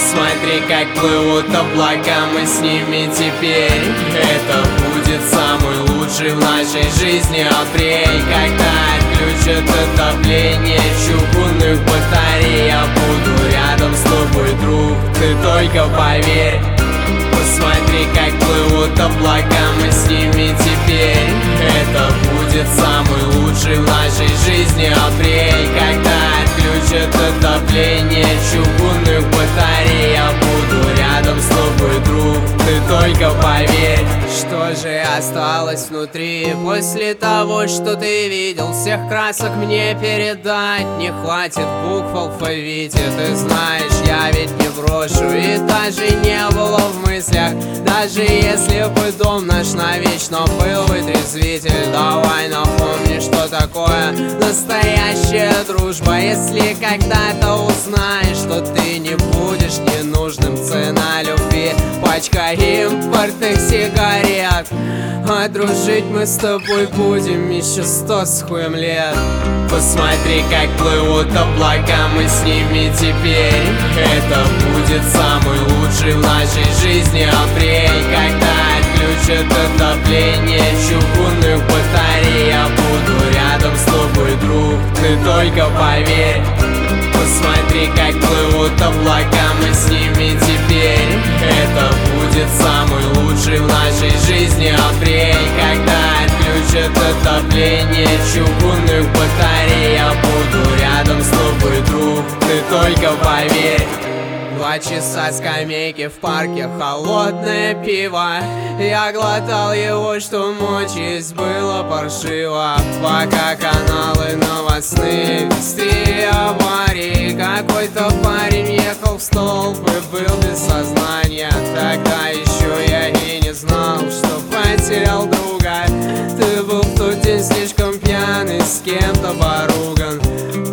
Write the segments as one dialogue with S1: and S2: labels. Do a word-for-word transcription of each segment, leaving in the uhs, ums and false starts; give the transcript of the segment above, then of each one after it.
S1: Посмотри, как плывут облака, мы с ними теперь. Это будет самый лучший в нашей жизни апрель, когда отключат отопление чугунных батарей. Я буду рядом с тобой, друг, ты только поверь. Посмотри, как плывут облака, мы с ними теперь. Это будет самый лучший в нашей жизни апрель, когда отключат отопление чугунных батарей. Я буду рядом с тобой, друг, ты только поверь. Что же осталось внутри после того, что ты видел? Всех красок мне передать не хватит букв в алфавите. Ты знаешь, я ведь не брошу, и даже не было в мыслях. Даже если бы дом наш навечно был вытрезвитель, давай напомни, что такое настоящая дружба. Если когда-то узнаешь, что ты не будешь ненужным, цена любви пачка импортных сигарет. А дружить мы с тобой будем еще сто с хуем лет. Посмотри, как плывут облака, мы с ними теперь. Это будет самый лучший в нашей жизни апрель, когда отключат отопление чугунных батарей. Я буду рядом с тобой, друг, ты только поверь. Посмотри, как плывут облака, мы с ними теперь. Это будет самый лучший в нашей жизни апрель, когда отключат отопление чугунных батарей. Я буду рядом с тобой, друг, ты только поверь. Два часа скамейки в парке, холодное пиво. Я глотал его, что мочить было паршиво. Пока каналы новостные вести аварии. Какой-то парень ехал в столб и был без сознания. Тогда еще я и не знал, что потерял друга. Ты был в тот день слишком пьяный, с кем-то поруган.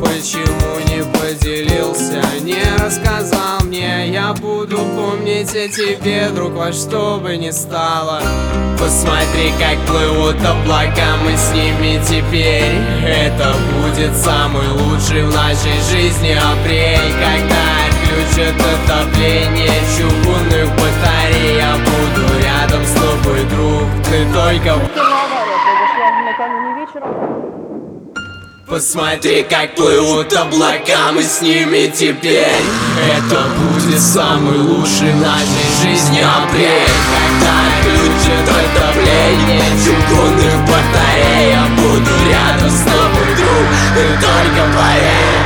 S1: Почему не поделился, не рассказал мне? Я буду помнить о тебе, друг, во что бы ни стало. Посмотри, как плывут облака, мы с ними теперь. Это будет самый лучший в нашей жизни апрель, когда отключат отопление чугунных батарей. Я буду рядом с тобой, друг, ты только...
S2: Авария произошла накануне вечером.
S1: Посмотри, как плывут облака, мы с ними теперь. Это будет самый лучший в нашей жизни апрель, когда отключат отопление чугунных батарей. Я буду рядом с тобой, друг, ты только поверь.